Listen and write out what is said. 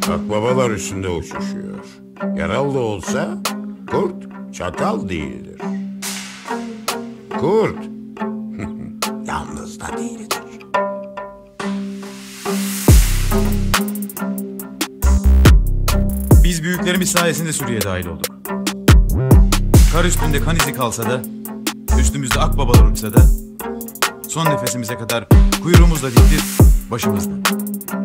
Akbabalar üstünde uçuşuyor. Yaralı da olsa kurt çakal değildir. Kurt yalnız da değildir. Biz büyüklerimiz sayesinde Suriye dahil olduk. Kar üstünde kan izi kalsa da, üstümüzde akbabalar uçsa da, son nefesimize kadar kuyruğumuzla diktir, başımızda.